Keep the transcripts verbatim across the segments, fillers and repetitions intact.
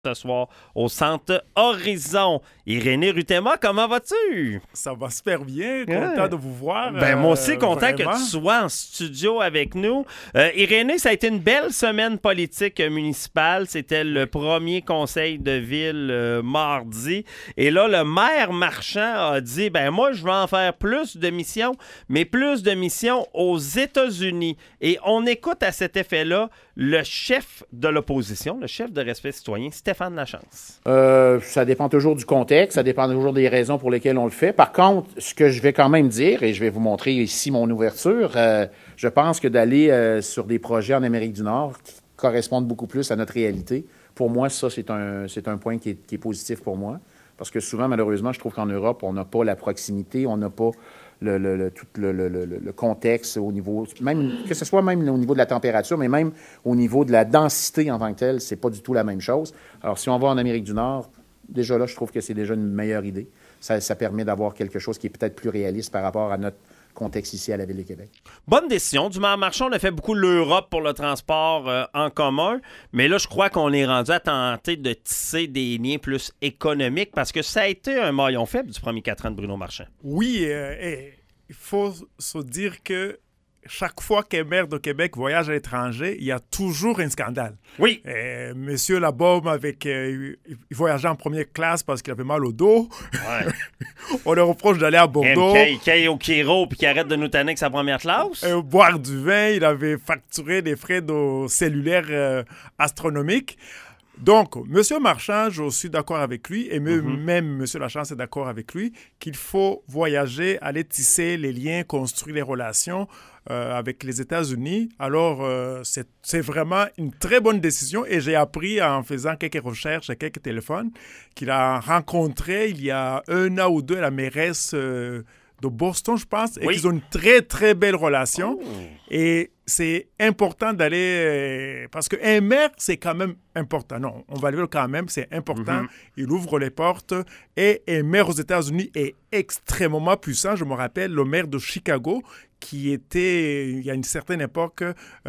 ce soir au Centre Horizon. Irénée Rutema, comment vas-tu? Ça va super bien, content ouais. de vous voir. Ben, moi aussi, euh, content vraiment. que tu sois en studio avec nous. Euh, Irénée, ça a été une belle semaine politique municipale. C'était le premier conseil de ville euh, mardi. Et là, le maire Marchand a dit, ben moi, je vais en faire plus de missions, mais plus de missions aux États-Unis. Et on écoute à cet effet-là le chef de l'opposition, le chef de Respect citoyen, Stéphane Lachance. Euh, ça dépend toujours du contexte, ça dépend toujours des raisons pour lesquelles on le fait. Par contre, ce que je vais quand même dire, et je vais vous montrer ici mon ouverture, euh, je pense que d'aller euh, sur des projets en Amérique du Nord qui correspondent beaucoup plus à notre réalité, pour moi, ça, c'est un, c'est un point qui est, qui est positif pour moi. Parce que souvent, malheureusement, je trouve qu'en Europe, on n'a pas la proximité, on n'a pas le, le, le, tout le, le, le, le contexte au niveau, même que ce soit même au niveau de la température, mais même au niveau de la densité en tant que telle, c'est pas du tout la même chose. Alors, si on va en Amérique du Nord, déjà là, je trouve que c'est déjà une meilleure idée. Ça, ça permet d'avoir quelque chose qui est peut-être plus réaliste par rapport à notre contexte ici à la Ville de Québec. Bonne décision du maire Marchand. On a fait beaucoup l'Europe pour le transport euh, en commun, mais là, je crois qu'on est rendu à tenter de tisser des liens plus économiques parce que ça a été un maillon faible du premier quatre ans de Bruno Marchand. Oui, euh, et il faut se dire que chaque fois qu'un maire de Québec voyage à l'étranger, il y a toujours un scandale. Oui. Euh, Monsieur Labaume, avec, euh, il voyageait en première classe parce qu'il avait mal au dos. Ouais. On le reproche d'aller à Bordeaux. M K, K au Kiro, puis qui arrête de nous tanner avec sa première classe. Euh, boire du vin, il avait facturé des frais de cellulaire euh, astronomiques. Donc, M. Marchand, je suis d'accord avec lui, et même, mm-hmm. même M. Lachance est d'accord avec lui, qu'il faut voyager, aller tisser les liens, construire les relations euh, avec les États-Unis. Alors, euh, c'est, c'est vraiment une très bonne décision, et j'ai appris en faisant quelques recherches et quelques téléphones qu'il a rencontré il y a un an ou deux la mairesse euh, de Boston, je pense, et oui. qu'ils ont une très, très belle relation. Oh. Et c'est important d'aller... Parce qu'un maire, c'est quand même important. Non, on va le dire quand même, c'est important. Mm-hmm. Il ouvre les portes. Et un maire aux États-Unis est extrêmement puissant. Je me rappelle le maire de Chicago, qui était, il y a une certaine époque,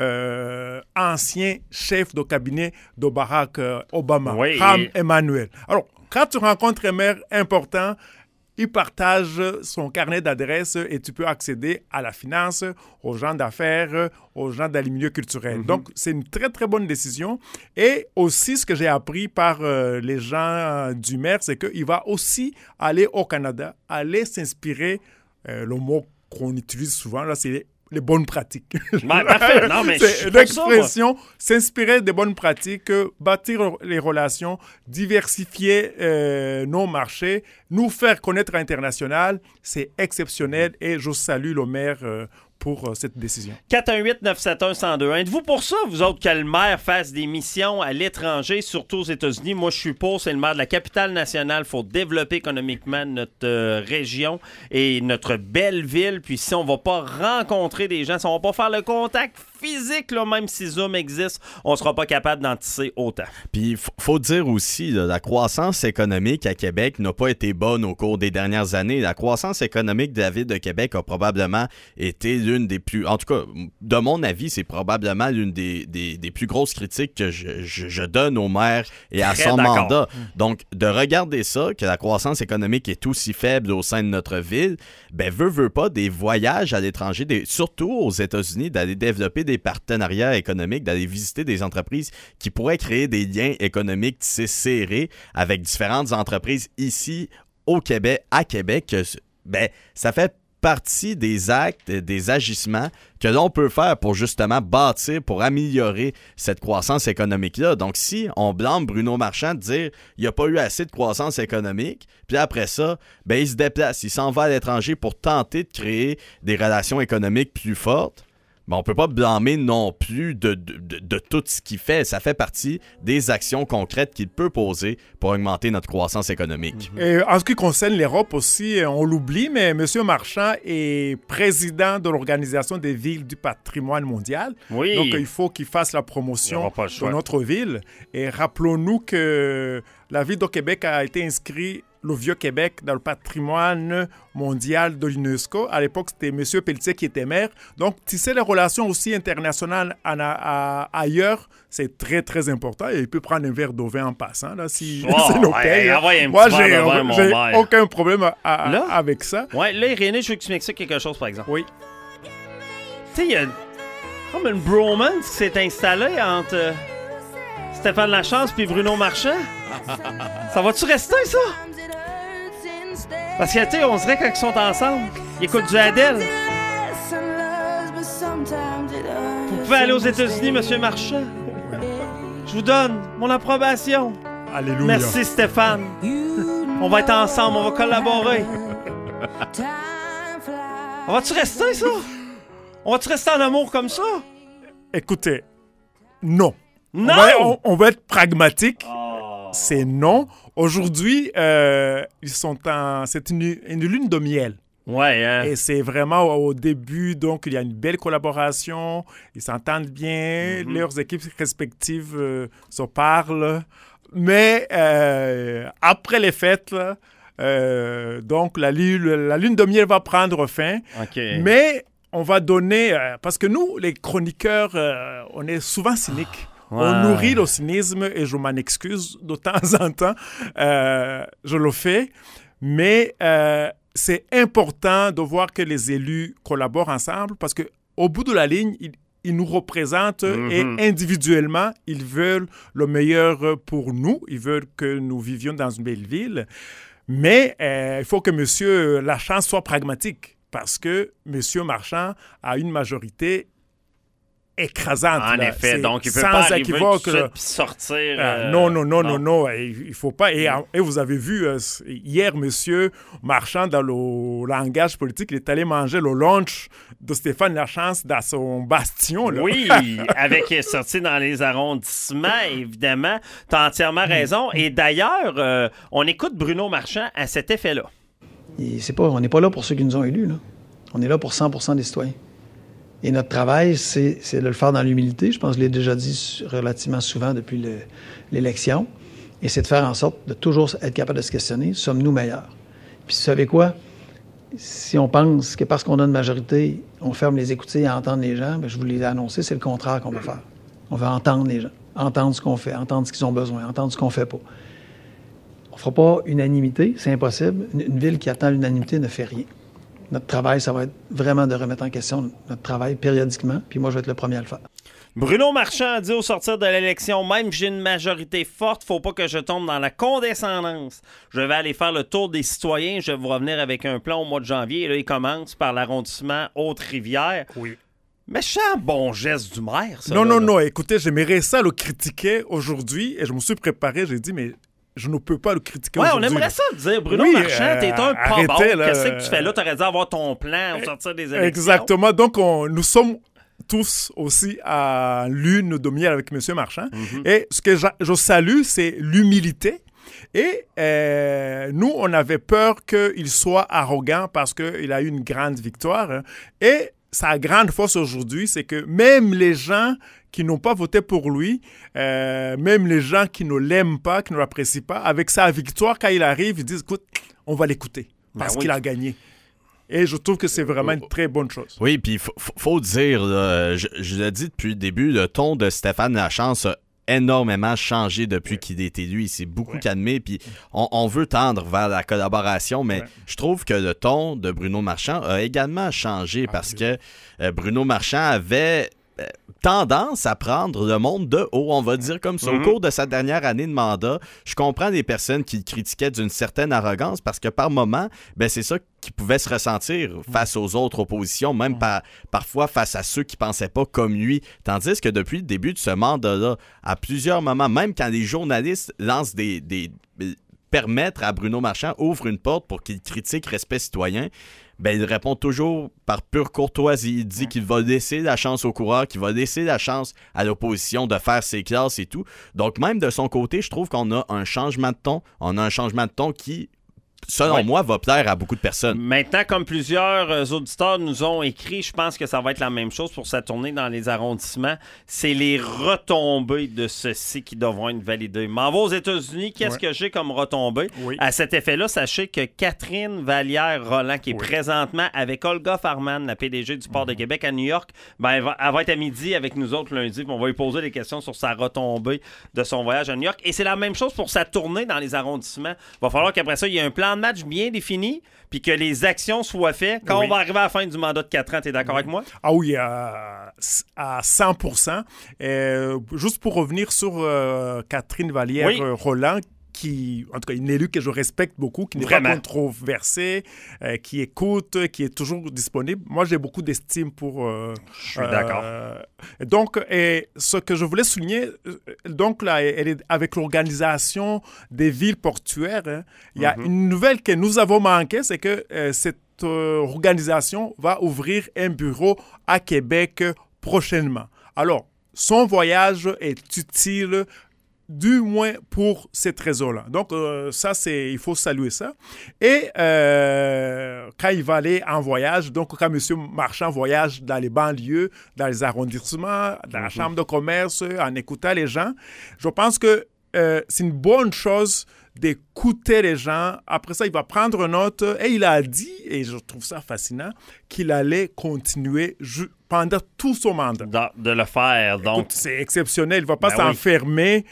euh, ancien chef de cabinet de Barack Obama, oui. Rahm Emanuel. Alors, quand tu rencontres un maire important, il partage son carnet d'adresses et tu peux accéder à la finance, aux gens d'affaires, aux gens dans les milieux culturels. Mm-hmm. Donc, c'est une très, très bonne décision. Et aussi, ce que j'ai appris par euh, les gens du maire, c'est qu'il va aussi aller au Canada, aller s'inspirer, euh, le mot qu'on utilise souvent, là, c'est les bonnes pratiques. Ouais, parfait. Non, mais c'est l'expression, s'inspirer des bonnes pratiques, bâtir les relations, diversifier euh, nos marchés, nous faire connaître à l'international, c'est exceptionnel et je salue le maire euh, pour euh, cette décision. quatre un huit neuf sept un un zéro deux un. Êtes-vous pour ça, vous autres, que le maire fasse des missions à l'étranger, surtout aux États-Unis? Moi, je suis pour. C'est le maire de la capitale nationale. Il faut développer économiquement notre euh, région et notre belle ville. Puis si on ne va pas rencontrer des gens, si on ne va pas faire le contact physique, là, même si Zoom existe, on ne sera pas capable d'en tisser autant. Puis il f- faut dire aussi, là, la croissance économique à Québec n'a pas été bonne au cours des dernières années. La croissance économique de la Ville de Québec a probablement été l'une des plus... En tout cas, de mon avis, c'est probablement l'une des, des, des plus grosses critiques que je, je, je donne au maire et à Très son d'accord. mandat. Donc, de regarder ça, que la croissance économique est aussi faible au sein de notre ville, ben veut, veut pas, des voyages à l'étranger, des, surtout aux États-Unis, d'aller développer des partenariats économiques, d'aller visiter des entreprises qui pourraient créer des liens économiques tissés serrés avec différentes entreprises ici au Québec, à Québec, ben ça fait partie des actes, des agissements que l'on peut faire pour justement bâtir, pour améliorer cette croissance économique-là. Donc, si on blâme Bruno Marchand de dire qu'il n'y a pas eu assez de croissance économique, puis après ça, ben il se déplace, il s'en va à l'étranger pour tenter de créer des relations économiques plus fortes, ben, on ne peut pas blâmer non plus de, de, de, de tout ce qu'il fait. Ça fait partie des actions concrètes qu'il peut poser pour augmenter notre croissance économique. Et en ce qui concerne l'Europe aussi, on l'oublie, mais M. Marchand est président de l'Organisation des villes du patrimoine mondial. Oui. Donc, il faut qu'il fasse la promotion de notre ville. Et rappelons-nous que la ville de Québec a été inscrite le Vieux-Québec dans le patrimoine mondial de l'UNESCO. À l'époque, c'était M. Pelletier qui était maire. Donc, tisser les relations aussi internationales en a, à, ailleurs, c'est très, très important. Et il peut prendre un verre d'eau vin en passant, là, si oh, c'est OK. Ouais, ouais, Moi, j'ai, vin, j'ai aucun problème à, à, là? avec ça. Ouais, là, Irénée, je veux que tu m'expliques quelque chose, par exemple. Oui. Tu sais, il y a comme une bromance qui s'est installée entre euh, Stéphane Lachance et Bruno Marchand. Ça va-tu rester, ça? Parce que, tu sais, on dirait quand ils sont ensemble, ils écoutent du Adele. Vous pouvez aller aux États-Unis, Monsieur Marchand. Je vous donne mon approbation. Alléluia. Merci, Stéphane. On va être ensemble, on va collaborer. On va-tu rester, ça? On va-tu rester en amour comme ça? Écoutez, non. Non! On va, on, on va être pragmatique. Oh. C'est non. Aujourd'hui, euh, ils sont en... c'est une, une lune de miel. Ouais, hein? Et c'est vraiment au, au début, donc il y a une belle collaboration. Ils s'entendent bien. Mm-hmm. Leurs équipes respectives euh, se parlent. Mais euh, après les fêtes, là, euh, donc la lune, la lune de miel va prendre fin. Okay. Mais on va donner... Euh, parce que nous, les chroniqueurs, euh, on est souvent cyniques. Ouais. On nourrit le cynisme et je m'en excuse de temps en temps. Euh, je le fais. Mais euh, c'est important de voir que les élus collaborent ensemble parce qu'au bout de la ligne, ils, ils nous représentent mm-hmm. et individuellement, ils veulent le meilleur pour nous. Ils veulent que nous vivions dans une belle ville. Mais euh, il faut que M. Lachance soit pragmatique. Parce que M. Marchand a une majorité écrasante. En là. effet, c'est donc il peut sans pas arriver équivoque, tout de suite puis sortir... Euh, euh, non, non, non, non, non, il ne faut pas... Et, et vous avez vu, euh, hier, M. Marchand, dans le langage politique, il est allé manger le lunch de Stéphane Lachance dans son bastion. Là. Oui, avec sorti dans les arrondissements, évidemment. Tu as entièrement raison. Et d'ailleurs, euh, on écoute Bruno Marchand à cet effet-là. Et c'est pas, on n'est pas là pour ceux qui nous ont élus. Là. On est là pour cent pour cent des citoyens. Et notre travail, c'est, c'est de le faire dans l'humilité. Je pense que je l'ai déjà dit relativement souvent depuis le, l'élection. Et c'est de faire en sorte de toujours être capable de se questionner, sommes-nous meilleurs? Puis vous savez quoi? Si on pense que parce qu'on a une majorité, on ferme les écoutilles à entendre les gens, bien, je vous l'ai annoncé, c'est le contraire qu'on va faire. On va entendre les gens, entendre ce qu'on fait, entendre ce qu'ils ont besoin, entendre ce qu'on fait pas. On ne fera pas unanimité, c'est impossible. Une, une ville qui attend l'unanimité ne fait rien. Notre travail, ça va être vraiment de remettre en question notre travail périodiquement, puis moi, je vais être le premier à le faire. Bruno Marchand a dit au sortir de l'élection, même si j'ai une majorité forte, faut pas que je tombe dans la condescendance. Je vais aller faire le tour des citoyens, je vais vous revenir avec un plan au mois de janvier. Et là, il commence par l'arrondissement Haute-Rivière. Oui. Méchant bon geste du maire, ça. Non, là, non, là. non, écoutez, j'aimerais ça le critiquer aujourd'hui, et je me suis préparé, j'ai dit, mais... je ne peux pas le critiquer ouais, aujourd'hui. on aimerait ça dire, Bruno oui, Marchand, euh, t'es un pas bon. là, Qu'est-ce que tu fais là? T'aurais dû avoir ton plan au sortir des élections. Exactement. Donc, on, nous sommes tous aussi à lune de miel avec M. Marchand. Mm-hmm. Et ce que je, je salue, c'est l'humilité. Et euh, nous, on avait peur qu'il soit arrogant parce qu'il a eu une grande victoire. Hein. Et sa grande force aujourd'hui, c'est que même les gens qui n'ont pas voté pour lui, euh, même les gens qui ne l'aiment pas, qui ne l'apprécient pas, avec sa victoire, quand il arrive, ils disent, écoute, on va l'écouter parce ben oui. qu'il a gagné. Et je trouve que c'est vraiment une très bonne chose. Oui, puis il faut, faut dire, là, je, je l'ai dit depuis le début, le ton de Stéphane Lachance a énormément changé depuis ouais. qu'il est élu. Il s'est beaucoup ouais. calmé, puis on, on veut tendre vers la collaboration, mais ouais. je trouve que le ton de Bruno Marchand a également changé ah, parce oui. que euh, Bruno Marchand avait... Euh, tendance à prendre le monde de haut, on va dire comme ça. Mm-hmm. Au cours de sa dernière année de mandat, je comprends des personnes qui le critiquaient d'une certaine arrogance parce que par moment, ben c'est ça qui pouvait se ressentir face aux autres oppositions, même par, parfois face à ceux qui pensaient pas comme lui. Tandis que depuis le début de ce mandat-là, à plusieurs moments, même quand les journalistes lancent des... des permettre à Bruno Marchand ouvre une porte pour qu'il critique respect citoyen, ben il répond toujours par pure courtoisie. Il dit qu'il va laisser la chance aux coureurs, qu'il va laisser la chance à l'opposition de faire ses classes et tout. Donc même de son côté, je trouve qu'on a un changement de ton. On a un changement de ton qui selon Ouais. moi, va plaire à beaucoup de personnes. Maintenant, comme plusieurs euh, auditeurs nous ont écrit, je pense que ça va être la même chose pour sa tournée dans les arrondissements. C'est les retombées de ceci qui devront être validées. M'en va aux États-Unis, qu'est-ce Ouais. que j'ai comme retombées? Oui. À cet effet-là, sachez que Catherine Vallière-Roland, qui est Oui. présentement avec Olga Farman, la P D G du Port de Québec à New York, ben, elle, va, elle va être à midi avec nous autres lundi, puis on va lui poser des questions sur sa retombée de son voyage à New York. Et c'est la même chose pour sa tournée dans les arrondissements. Il va falloir qu'après ça, il y ait un plan de match bien défini, puis que les actions soient faites. Quand Oui. on va arriver à la fin du mandat de quatre ans, tu es d'accord avec moi? Ah oui, à, à cent pour cent. Euh, juste pour revenir sur euh, Catherine Oui. Vallière-Roland, qui, en tout cas, une élue que je respecte beaucoup, qui n'est Vraiment. pas controversée, euh, qui écoute, qui est toujours disponible. Moi, j'ai beaucoup d'estime pour... Euh, Je suis d'accord. Donc, et ce que je voulais souligner, euh, donc là, elle est avec l'organisation des villes portuaires. Hein, il y a Mhm. une nouvelle que nous avons manquée, c'est que euh, cette euh, organisation va ouvrir un bureau à Québec euh, prochainement. Alors, son voyage est utile du moins pour cette raison-là. Donc, euh, ça, c'est, il faut saluer ça. Et euh, quand il va aller en voyage, donc quand M. Marchand voyage dans les banlieues, dans les arrondissements, dans la chambre de commerce, en écoutant les gens, je pense que euh, c'est une bonne chose d'écouter les gens. Après ça, il va prendre note. Et il a dit, et je trouve ça fascinant, qu'il allait continuer ju- pendant tout son mandat. De, de le faire, donc. Écoute, c'est exceptionnel. Il ne va pas Ben s'enfermer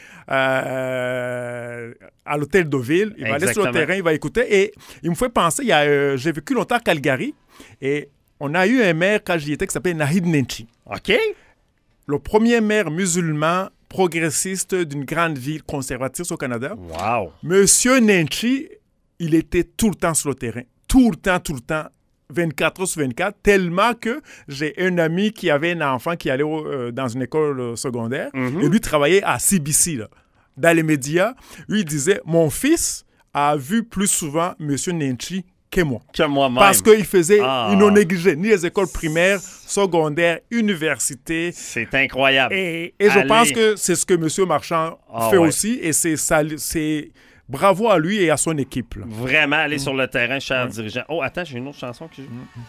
euh, à l'hôtel de ville. Il va aller sur le Exactement. terrain, il va écouter. Et il me fait penser, il y a, euh, j'ai vécu longtemps à Calgary et on a eu un maire quand j'y étais qui s'appelait Naheed Nenshi. OK? Le premier maire musulman progressiste d'une grande ville conservatrice au Canada. Wow. Monsieur Nenshi, il était tout le temps sur le terrain. Tout le temps, tout le temps. vingt-quatre heures sur vingt-quatre, tellement que j'ai un ami qui avait un enfant qui allait au, euh, dans une école euh, secondaire Mhm. et lui travaillait à C B C, là, dans les médias. Lui, il disait, mon fils a vu plus souvent M. Nenshi que moi. Que moi-même. Parce qu'il faisait, Ah. il non négligeait ni les écoles primaires, secondaires, universités. C'est incroyable. Et, et je Allez. pense que c'est ce que M. Marchand Ah fait ouais. aussi. Et c'est, sal- c'est bravo à lui et à son équipe, là. Vraiment aller sur le terrain, cher dirigeant. Oh, attends, j'ai une autre chanson que j'ai.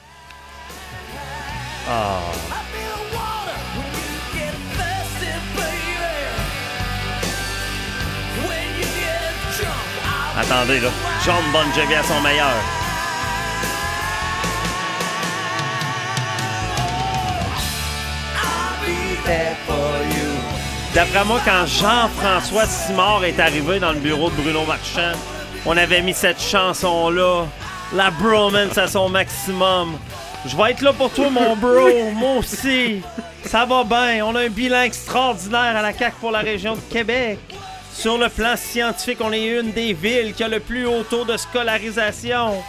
Ah. Attendez, là. John Bon Jovi à son meilleur. D'après moi, quand Jean-François Simard est arrivé dans le bureau de Bruno Marchand, on avait mis cette chanson-là, la bromance à son maximum. Je vais être là pour toi, mon bro, moi aussi. Ça va bien, on a un bilan extraordinaire à la C A Q pour la région de Québec. Sur le plan scientifique, on est une des villes qui a le plus haut taux de scolarisation.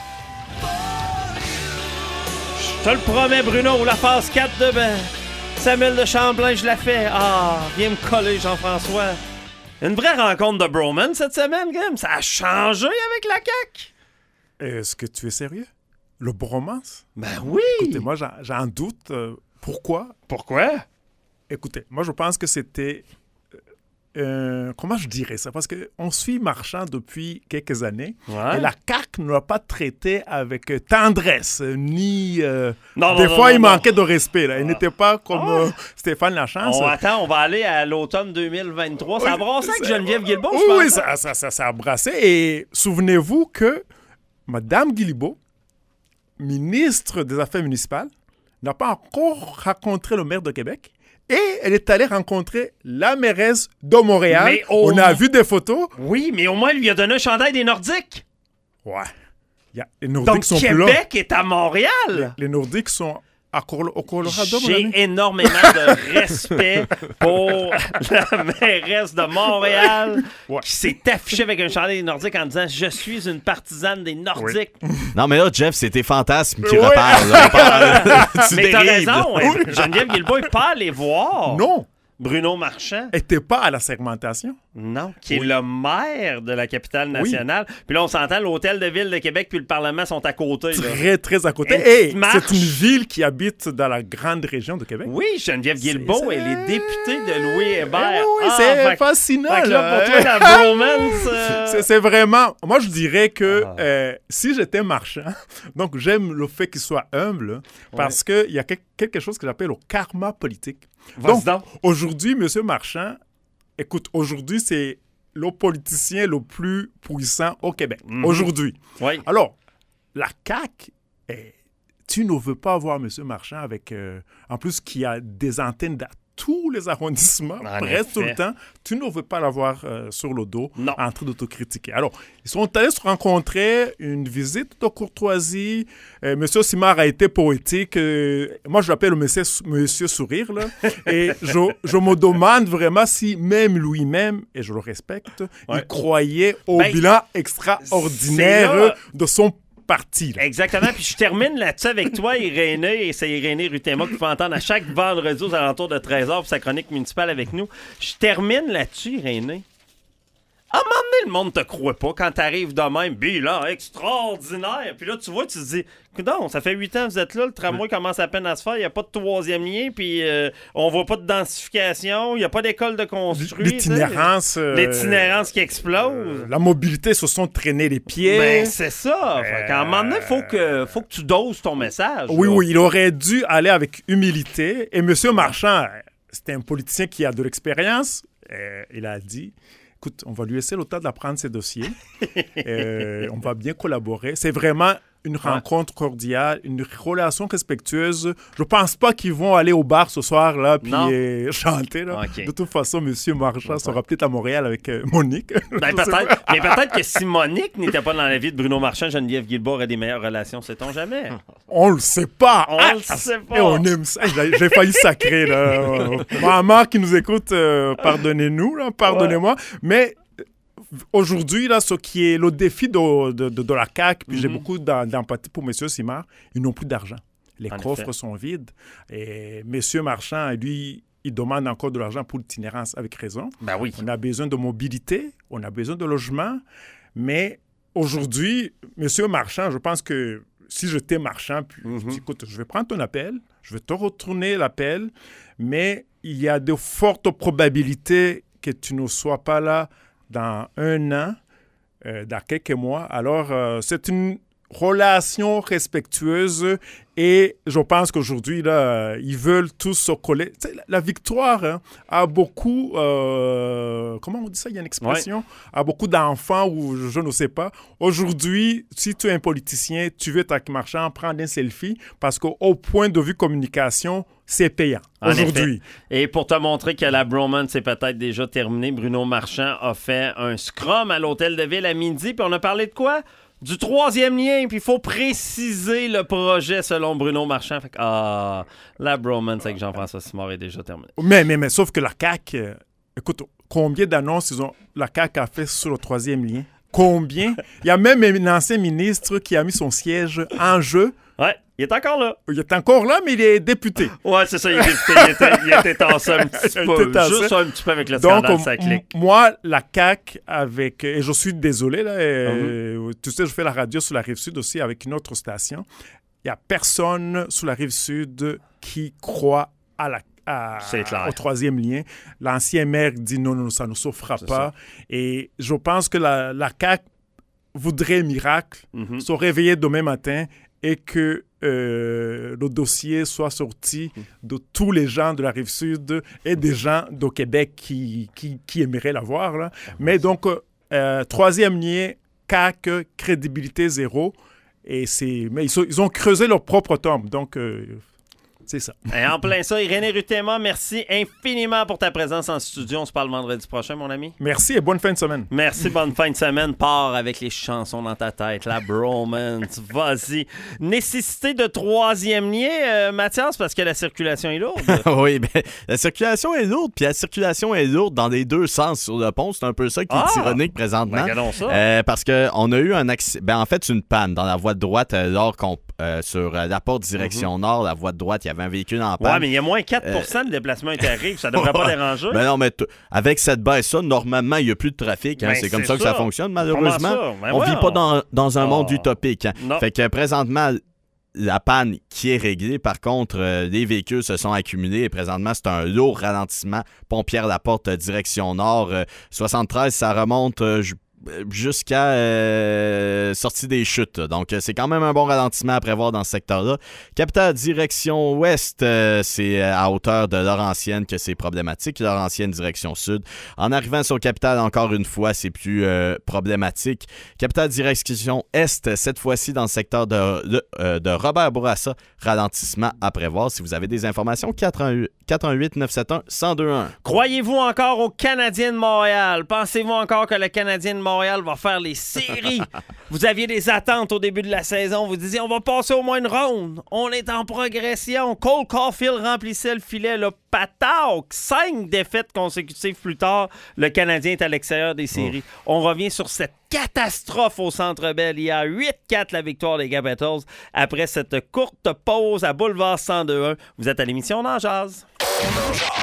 Je te le promets, Bruno, la phase quatre de ben, Samuel de Champlain, je la fais. Ah, viens me coller, Jean-François. Une vraie rencontre de bromance cette semaine, Grim. Ça a changé avec la C A Q. Est-ce que tu es sérieux? Le bromance? Ben oui. Écoutez, moi, j'en, j'en doute. Euh, pourquoi? Pourquoi? Écoutez, moi, je pense que c'était... euh, comment je dirais ça? Parce qu'on suit Marchand depuis quelques années. Ouais. Et la C A Q ne l'a pas traité avec euh, tendresse, euh, ni... euh, Non, des non, fois, non, il non, manquait de respect. Là. Il n'était pas comme Ah. euh, Stéphane Lachance. On attend, on va aller à l'automne deux mille vingt-trois. Ça a brassé avec Ça- Geneviève Guilbeault, je Oui, pense. oui, ça, ça, ça, ça a brassé. Et souvenez-vous que Mme Guilbeault, ministre des Affaires municipales, n'a pas encore rencontré le maire de Québec. Et elle est allée rencontrer la mairesse de Montréal. Mais au- On a vu des photos. Oui, mais au moins, il lui a donné un chandail des Nordiques. Ouais. Il y a- les Nordiques Donc, sont plus là. Québec est à Montréal. Les Nordiques sont à Col- au Colorado, mon J'ai ami. énormément de respect pour la mairesse de Montréal Ouais. qui s'est affichée avec un chandail des Nordiques en disant « Je suis une partisane des Nordiques Non, mais là, Jeff, c'est tes fantasmes qui Ouais. reparlent. là. On parle- tu Mais t'as dérives, là. raison, hein. Geneviève Guilbeault n'est pas allée voir Non, Bruno Marchand. elle n'était pas à la segmentation. Non, qui est Oui. le maire de la capitale nationale. Puis là, on s'entend, l'hôtel de ville de Québec puis le Parlement sont à côté. Là. Très, très à côté. Une Et petite marche. c'est une ville qui habite dans la grande région de Québec. Oui, Geneviève Guilbeault, C'est- elle est députée de Louis Hébert. Eh oui, Ah, c'est fait- fascinant. Fait que là, là. pour toi, la bromance... euh, c'est, c'est vraiment... Moi, je dirais que Ah. euh, si j'étais marchand, donc j'aime le fait qu'il soit humble, parce qu'il y a que- quelque chose que j'appelle le karma politique. Vas-y Donc, donc. aujourd'hui, M. Marchand, écoute, aujourd'hui, c'est le politicien le plus puissant au Québec. Mhm. Aujourd'hui. Oui. Alors, la C A Q, eh, tu ne veux pas avoir M. Marchand avec... euh, en plus, qui a des antennes dans tous les arrondissements, En presque effet. tout le temps. Tu ne veux pas l'avoir euh, sur le dos Non. en train d'autocritiquer. Alors, ils sont allés se rencontrer, une visite de courtoisie. Euh, M. Simard a été poétique. Euh, moi, je l'appelle Monsieur, Monsieur Sourire. Là. Et je, je me demande vraiment si même lui-même, et je le respecte, Ouais. il croyait au Ben, bilan c'est extraordinaire là- de son parti. Là. Exactement. Puis je termine là-dessus avec toi, Irénée, et c'est Irénée Rutema que vous pouvez entendre à chaque vendredi aux alentours de treize heures pour sa chronique municipale avec nous. Je termine là-dessus, Irénée. À un moment donné, le monde te croit pas quand t'arrives de même. Bilan extraordinaire. Puis là, tu vois, tu te dis, non, ça fait huit ans que vous êtes là, le tramway commence à peine à se faire, il n'y a pas de troisième lien, puis euh, on voit pas de densification, il n'y a pas d'école de construire. L'itinérance. euh, L'itinérance qui explose. euh, la mobilité se sont traînés les pieds. Ben, c'est ça. Fait qu'à un moment donné, il faut que, faut que tu doses ton message. Oui, là. oui, il aurait dû aller avec humilité. Et M. Marchand, c'était un politicien qui a de l'expérience. Euh, il a dit, écoute, on va lui laisser le temps d'apprendre ses dossiers. Euh, on va bien collaborer. C'est vraiment une rencontre cordiale, une relation respectueuse. Je pense pas qu'ils vont aller au bar ce soir là puis Non. euh, chanter là. Ok. De toute façon, M. Marchand sera peut-être à Montréal avec euh, Monique. Ben, Je sais peut-être, pas. mais peut-être que si Monique n'était pas dans la vie de Bruno Marchand, Geneviève Guilbeault aurait des meilleures relations, sait-on jamais. On le sait pas. On Ah, le sait pas. Et on aime ça. J'ai j'ai failli sacrer, là. Euh, Maman qui nous écoute, euh, pardonnez-nous, là, pardonnez-moi. Mais euh, aujourd'hui, là, ce qui est le défi de, de, de, de la C A Q, puis j'ai Mhm. beaucoup d'em- d'empathie pour M. Simard, ils n'ont plus d'argent. Les En coffres effet. sont vides. Et M. Marchand, lui, il demande encore de l'argent pour l'itinérance, avec raison. Ben oui. On a besoin de mobilité, on a besoin de logement, mais aujourd'hui, M. Marchand, je pense que si j'étais marchand, puis je Mhm. dis, écoute, je vais prendre ton appel, je vais te retourner l'appel, mais il y a de fortes probabilités que tu ne sois pas là dans un an, euh, dans quelques mois. Alors, euh, c'est une relation respectueuse et je pense qu'aujourd'hui, là, ils veulent tous se coller. Tu sais, la, la victoire hein, a beaucoup, euh, comment on dit ça, il y a une expression, a beaucoup d'enfants ou je, je ne sais pas. Aujourd'hui, si tu es un politicien, tu veux être marchand, prendre un selfie parce qu'au point de vue communication, c'est payant En aujourd'hui. effet. Et pour te montrer que la bromance est peut-être déjà terminée, Bruno Marchand a fait un scrum à l'hôtel de ville à midi, puis on a parlé de quoi? Du troisième lien, puis il faut préciser le projet selon Bruno Marchand. Fait que, ah, la bromance avec Jean-François Simard est déjà terminée. Mais, mais, mais sauf que la C A Q, euh, écoute, combien d'annonces ils ont, la C A Q a fait sur le troisième lien? Combien? Il y a même un ancien ministre qui a mis son siège en jeu. Ouais, il est encore là. Il est encore là, mais il est député. Ouais, c'est ça, il, est député, il, était, il était tassé un petit Il peu. était tassé. Juste un petit peu avec le Donc, scandale, ça m- clique. moi, la C A Q, avec, et je suis désolé, là, euh, tu sais, je fais la radio sur la Rive-Sud aussi avec une autre station. Il n'y a personne sur la Rive-Sud qui croit à la à- C'est clair. au troisième lien. L'ancien maire dit non, non, ça ne souffrira C'est pas. ça. Et je pense que la, la C A Q voudrait un miracle, Mhm. se réveiller demain matin et que euh, le dossier soit sorti de tous les gens de la Rive-Sud et des gens de Québec qui, qui, qui aimeraient l'avoir. Là. Mais donc, euh, euh, troisième lien, C A Q, crédibilité zéro. Et c'est, mais ils, sont- ils ont creusé leur propre tombe. Donc, euh, c'est ça. Et en plein ça, Irénée Rutema, merci infiniment pour ta présence en studio. On se parle vendredi prochain, mon ami. Merci et bonne fin de semaine. Merci, bonne fin de semaine. Pars avec les chansons dans ta tête, la bromance. Vas-y. Nécessité de troisième lien, euh, Mathias, parce que la circulation est lourde. Oui, ben, la circulation est lourde, puis la circulation est lourde dans les deux sens sur le pont. C'est un peu ça qui est Ah! ironique présentement. Ben, regardons ça. Euh, parce qu'on a eu un accident. Ben, en fait, une panne dans la voie de droite, euh, lors qu'on, euh, sur euh, la porte direction nord, la voie de droite, il y avait un véhicule en panne. Ouais, mais il y a moins quatre pour cent de déplacement interrive. Ça devrait pas déranger. Ben non, mais t- avec cette baisse-là, normalement, il n'y a plus de trafic. Hein. Ben, c'est comme c'est ça que ça ça. fonctionne, malheureusement. Comment ça? Ben On ne vit voyons. pas dans, dans un Oh. monde utopique. Hein. Non. Fait que présentement, la panne qui est réglée. Par contre, euh, les véhicules se sont accumulés et présentement, c'est un lourd ralentissement. Pont Pierre-Laporte, euh, direction nord. Euh, soixante-treize, ça remonte euh, ju- jusqu'à euh, sortie des chutes. Donc, c'est quand même un bon ralentissement à prévoir dans ce secteur-là. Capitale direction ouest, euh, c'est à hauteur de Laurentienne que c'est problématique. Laurentienne direction sud. En arrivant sur Capitale, encore une fois, c'est plus euh, problématique. Capitale direction est, cette fois-ci dans le secteur de, de, euh, de Robert Bourassa, ralentissement à prévoir. Si vous avez des informations, quatre un huit neuf sept un un zéro deux un. Croyez-vous encore au Canadien de Montréal? Pensez-vous encore que le Canadien de Montréal va faire les séries? Vous aviez des attentes au début de la saison. Vous disiez, on va passer au moins une ronde. On est en progression. Cole Caulfield remplissait le filet. Le patauk. Cinq défaites consécutives plus tard, le Canadien est à l'extérieur des séries. Oh. On revient sur cette catastrophe au Centre Bell. Il y a huit quatre la victoire des Capitals. Après cette courte pause à Boulevard cent deux un, vous êtes à l'émission Dans Jazz.